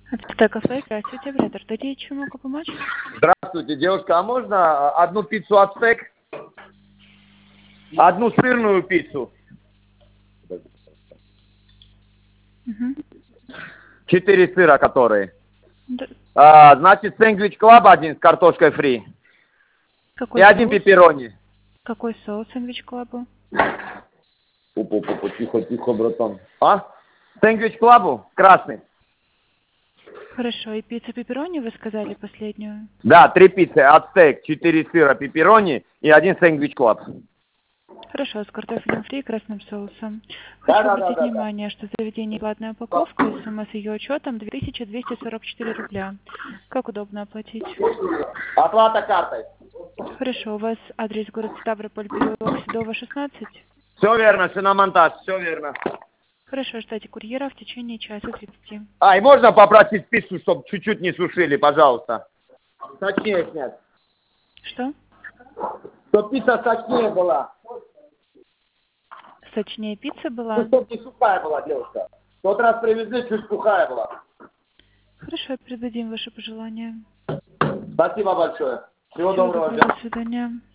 Так, здравствуйте, оператор. Дадите, чем могу помочь? Здравствуйте, девушка, а можно одну пиццу ацтек? Одну сырную пиццу. Угу. 4 сыра, которые. Да. Значит, сэндвич клаб один с картошкой фри. Какой И один соус? пепперони. Какой соус сэндвич клабу? Тихо, братан. Сэндвич клабу красный. Хорошо, и пицца пепперони вы сказали последнюю? Да, 3 пиццы, ацтек, 4 сыра, пепперони и один сэндвич клаб. Хорошо, с картофелем фри и красным соусом. Хочу обратить внимание, что заведение платная упаковка и сумма с ее учетом 2244 рубля. Как удобно оплатить? Оплата картой. Хорошо, у вас адрес город Ставрополь, переулок Седова, 16? Все верно, шиномонтаж, все верно. Хорошо, ждайте курьера в течение часа 30. И можно попросить пиццу, чтобы чуть-чуть не сушили, пожалуйста? Точнее снять. Что? Чтоб пицца сочнее была. Сочнее пицца была? Чтоб не сухая была, девушка. В тот раз привезли, чуть сухая была. Хорошо, передадим ваши пожелания. Спасибо большое. Всего доброго. До свидания.